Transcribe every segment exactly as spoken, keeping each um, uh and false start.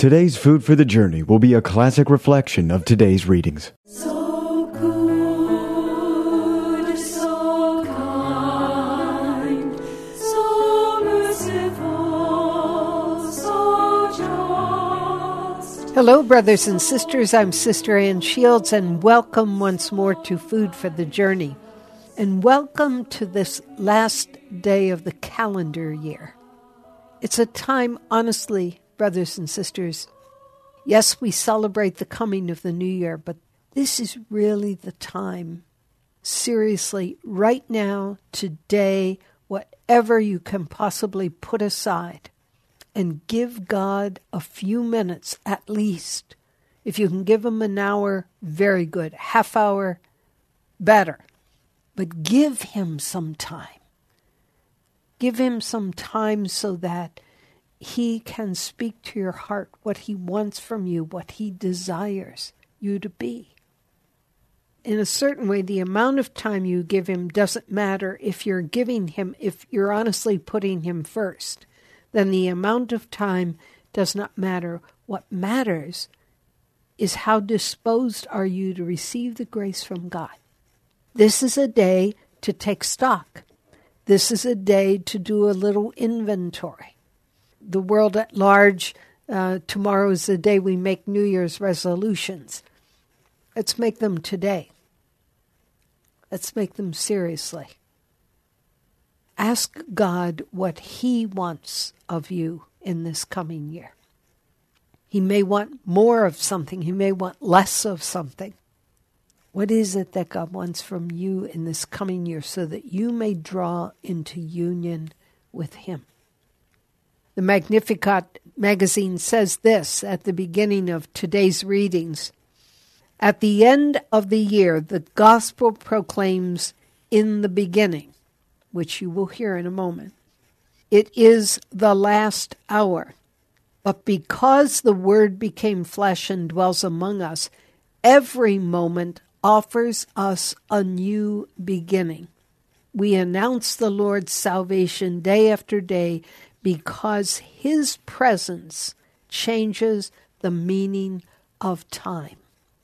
Today's Food for the Journey will be a classic reflection of today's readings. So good, so kind, so merciful, so just. Hello, brothers and sisters. I'm Sister Ann Shields, and welcome once more to Food for the Journey. And welcome to this last day of the calendar year. It's a time, honestly, brothers and sisters, yes, we celebrate the coming of the new year, but this is really the time, seriously, right now, today, whatever you can possibly put aside, and give God a few minutes at least. If you can give him an hour, very good. Half hour, better. But give him some time. Give him some time so that he can speak to your heart what he wants from you, what he desires you to be. In a certain way, the amount of time you give him doesn't matter if you're giving him, if you're honestly putting him first. Then the amount of time does not matter. What matters is how disposed are you to receive the grace from God. This is a day to take stock. This is a day to do a little inventory. The world at large, uh, tomorrow is the day we make New Year's resolutions. Let's make them today. Let's make them seriously. Ask God what he wants of you in this coming year. He may want more of something. He may want less of something. What is it that God wants from you in this coming year so that you may draw into union with him? The Magnificat magazine says this at the beginning of today's readings. At the end of the year, the gospel proclaims in the beginning, which you will hear in a moment. It is the last hour. But because the Word became flesh and dwells among us, every moment offers us a new beginning. We announce the Lord's salvation day after day because his presence changes the meaning of time.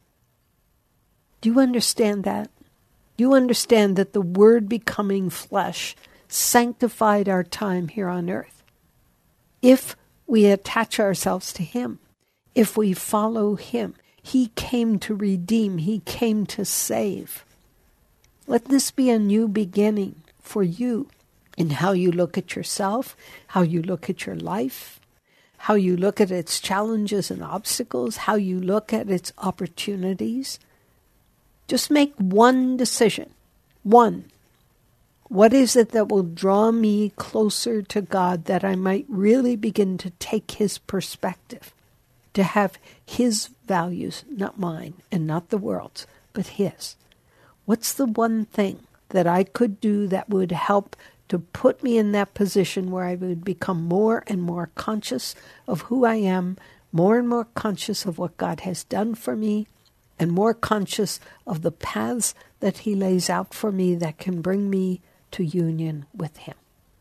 Do you understand that? Do you understand that the Word becoming flesh sanctified our time here on earth? If we attach ourselves to him, if we follow him, he came to redeem. He came to save. Let this be a new beginning for you in how you look at yourself, how you look at your life, how you look at its challenges and obstacles, how you look at its opportunities. Just make one decision. One. What is it that will draw me closer to God that I might really begin to take his perspective? To have his values, not mine, and not the world's, but his. What's the one thing that I could do that would help to put me in that position where I would become more and more conscious of who I am, more and more conscious of what God has done for me, and more conscious of the paths that he lays out for me that can bring me to union with him?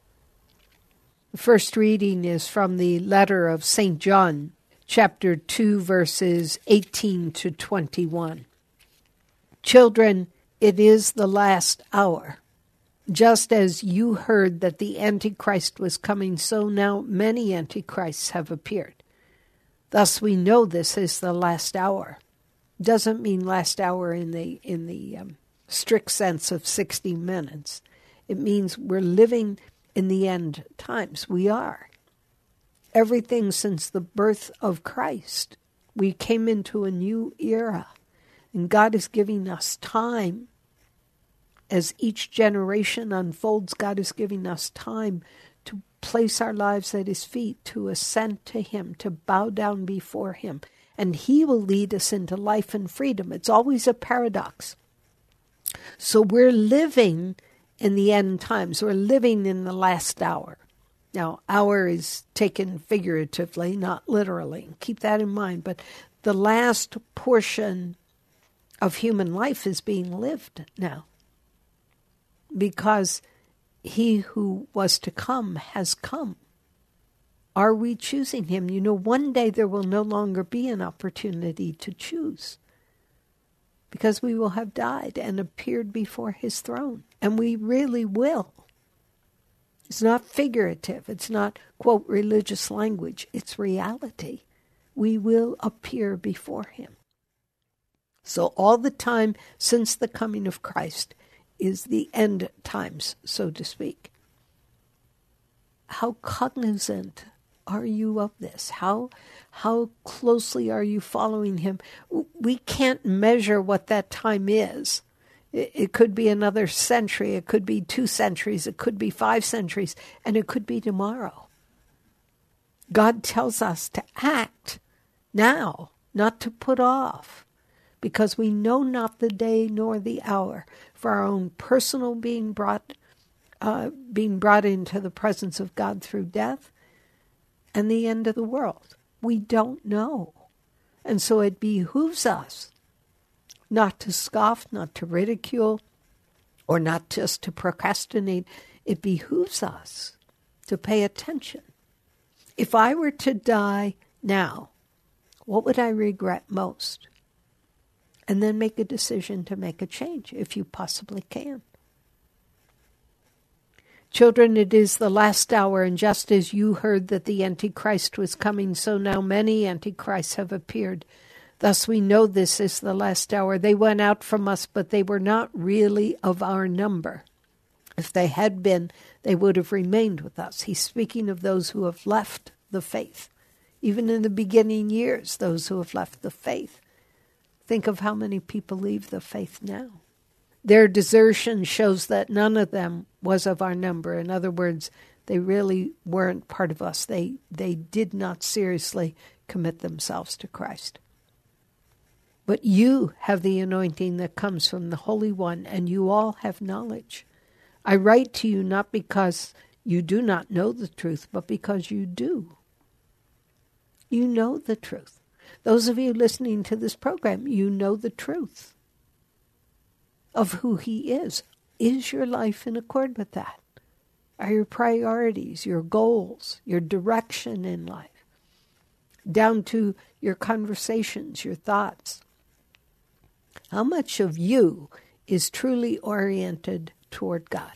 The first reading is from the letter of Saint John, chapter two, verses eighteen to twenty-one. Children, it is the last hour. Just as you heard that the Antichrist was coming, so now many Antichrists have appeared. Thus we know this is the last hour. Doesn't mean last hour in the in the um, strict sense of sixty minutes. It means we're living in the end times. We are. Everything since the birth of Christ, we came into a new era. And God is giving us time. As each generation unfolds, God is giving us time to place our lives at his feet, to ascend to him, to bow down before him. And he will lead us into life and freedom. It's always a paradox. So we're living in the end times. We're living in the last hour. Now, hour is taken figuratively, not literally. Keep that in mind. But the last portion of human life is being lived now. Because he who was to come has come. Are we choosing him? You know, one day there will no longer be an opportunity to choose, because we will have died and appeared before his throne. And we really will. It's not figurative. It's not, quote, religious language. It's reality. We will appear before him. So all the time since the coming of Christ is the end times, so to speak. How cognizant are you of this? How how closely are you following him? We can't measure what that time is. It, it could be another century. It could be two centuries. It could be five centuries. And it could be tomorrow. God tells us to act now, not to put off, because we know not the day nor the hour for our own personal being brought, uh, being brought into the presence of God through death and the end of the world. We don't know. And so it behooves us not to scoff, not to ridicule, or not just to procrastinate. It behooves us to pay attention. If I were to die now, what would I regret most? And then make a decision to make a change, if you possibly can. Children, it is the last hour, and just as you heard that the Antichrist was coming, so now many Antichrists have appeared. Thus we know this is the last hour. They went out from us, but they were not really of our number. If they had been, they would have remained with us. He's speaking of those who have left the faith. Even in the beginning years, those who have left the faith. Think of how many people leave the faith now. Their desertion shows that none of them was of our number. In other words, they really weren't part of us. They they did not seriously commit themselves to Christ. But you have the anointing that comes from the Holy One, and you all have knowledge. I write to you not because you do not know the truth, but because you do. You know the truth. Those of you listening to this program, you know the truth of who he is. Is your life in accord with that? Are your priorities, your goals, your direction in life, down to your conversations, your thoughts? How much of you is truly oriented toward God?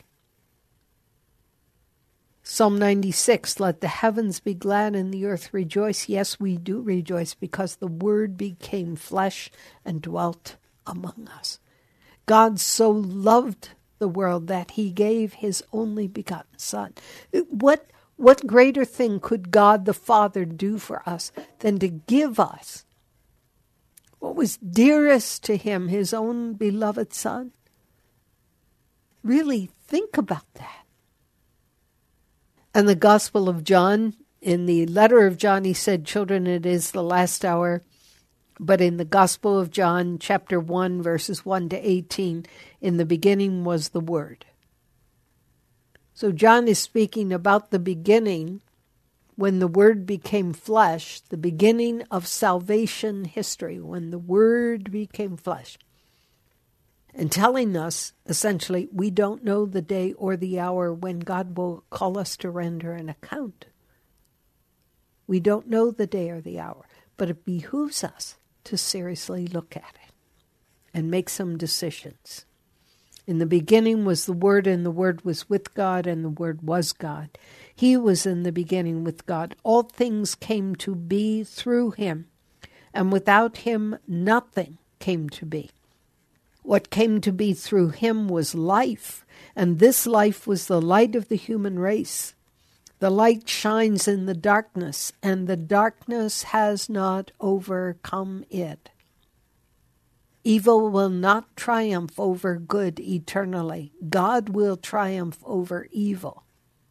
Psalm ninety-six, let the heavens be glad and the earth rejoice. Yes, we do rejoice because the Word became flesh and dwelt among us. God so loved the world that he gave his only begotten Son. What, what greater thing could God the Father do for us than to give us what was dearest to him, his own beloved Son? Really think about that. And the Gospel of John, in the letter of John, he said, children, it is the last hour. But in the Gospel of John, chapter one, verses one to eighteen, in the beginning was the Word. So John is speaking about the beginning, when the Word became flesh, the beginning of salvation history, when the Word became flesh. And telling us, essentially, we don't know the day or the hour when God will call us to render an account. We don't know the day or the hour, but it behooves us to seriously look at it and make some decisions. In the beginning was the Word, and the Word was with God, and the Word was God. He was in the beginning with God. All things came to be through him, and without him nothing came to be. What came to be through him was life, and this life was the light of the human race. The light shines in the darkness, and the darkness has not overcome it. Evil will not triumph over good eternally. God will triumph over evil.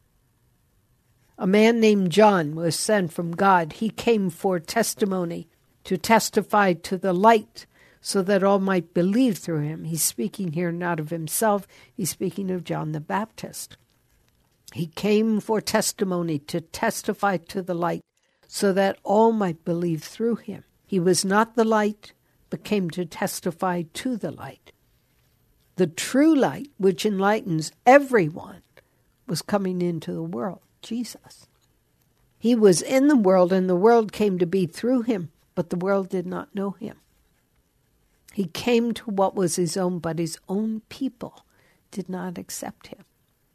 A man named John was sent from God. He came for testimony, to testify to the light, so that all might believe through him. He's speaking here not of himself, he's speaking of John the Baptist. He came for testimony, to testify to the light, so that all might believe through him. He was not the light, but came to testify to the light. The true light, which enlightens everyone, was coming into the world, Jesus. He was in the world, and the world came to be through him, but the world did not know him. He came to what was his own, but his own people did not accept him.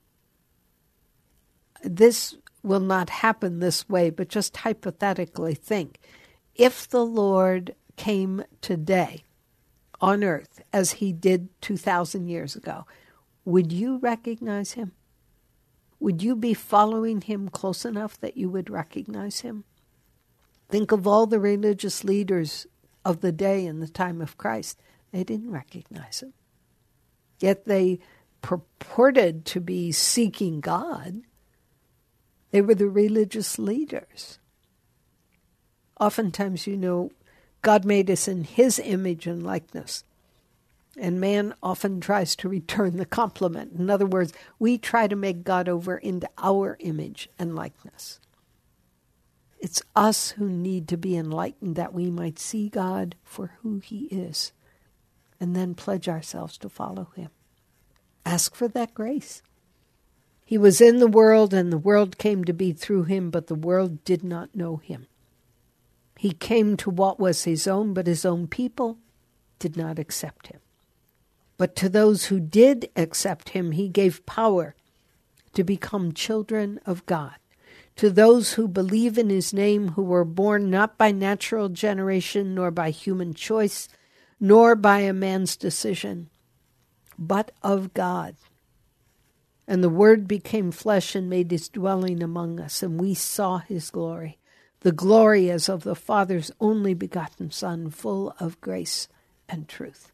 This will not happen this way, but just hypothetically think. If the Lord came today on earth as he did two thousand years ago, would you recognize him? Would you be following him close enough that you would recognize him? Think of all the religious leaders of the day in the time of Christ. They didn't recognize him. Yet they purported to be seeking God. They were the religious leaders. Oftentimes, you know, God made us in his image and likeness. And man often tries to return the compliment. In other words, we try to make God over into our image and likeness. It's us who need to be enlightened that we might see God for who he is, and then pledge ourselves to follow him. Ask for that grace. He was in the world, and the world came to be through him, but the world did not know him. He came to what was his own, but his own people did not accept him. But to those who did accept him, he gave power to become children of God. To those who believe in his name, who were born not by natural generation, nor by human choice, nor by a man's decision, but of God. And the Word became flesh and made his dwelling among us, and we saw his glory. The glory as of the Father's only begotten Son, full of grace and truth.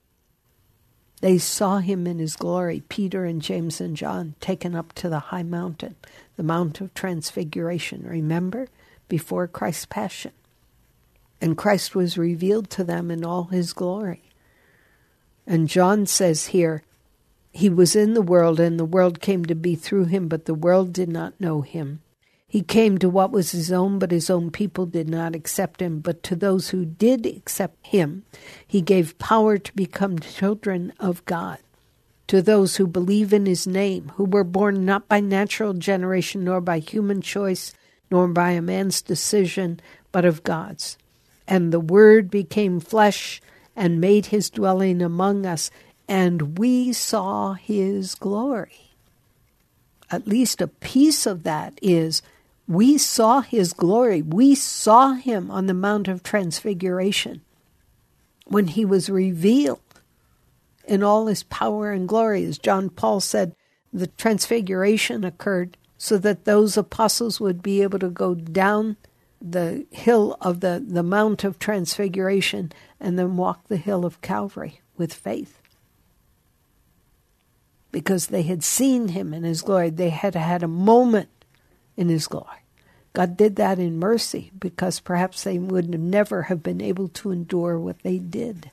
They saw him in his glory, Peter and James and John, taken up to the high mountain, the Mount of Transfiguration, remember, before Christ's passion. And Christ was revealed to them in all his glory. And John says here, he was in the world, and the world came to be through him, but the world did not know him. He came to what was his own, but his own people did not accept him. But to those who did accept him, he gave power to become children of God. To those who believe in his name, who were born not by natural generation, nor by human choice, nor by a man's decision, but of God's. And the Word became flesh and made his dwelling among us, and we saw his glory. At least a piece of that is, we saw his glory. We saw him on the Mount of Transfiguration when he was revealed in all his power and glory. As John Paul said, the Transfiguration occurred so that those apostles would be able to go down the hill of the, the Mount of Transfiguration and then walk the hill of Calvary with faith. Because they had seen him in his glory. They had had a moment in his glory. God did that in mercy because perhaps they would never have been able to endure what they did.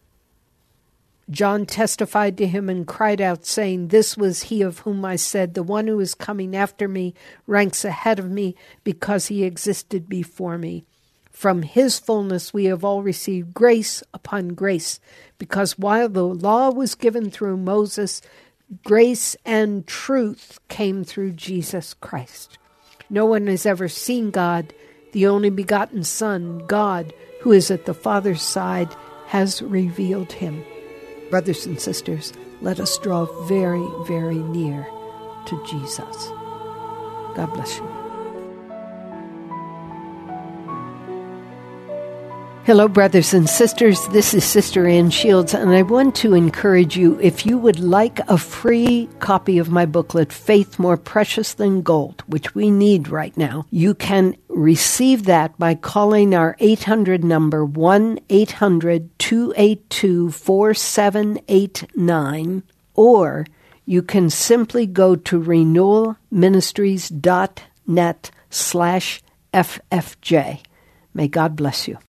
John testified to him and cried out, saying, "This was he of whom I said, the one who is coming after me ranks ahead of me because he existed before me. From his fullness we have all received grace upon grace, because while the law was given through Moses, grace and truth came through Jesus Christ. No one has ever seen God. The only begotten Son, God, who is at the Father's side, has revealed him." Brothers and sisters, let us draw very, very near to Jesus. God bless you. Hello, brothers and sisters. This is Sister Ann Shields, and I want to encourage you, if you would like a free copy of my booklet, Faith More Precious Than Gold, which we need right now, you can receive that by calling our eight hundred number, one eight hundred two eight two four seven eight nine, or you can simply go to renewalministries dot net slash F F J. May God bless you.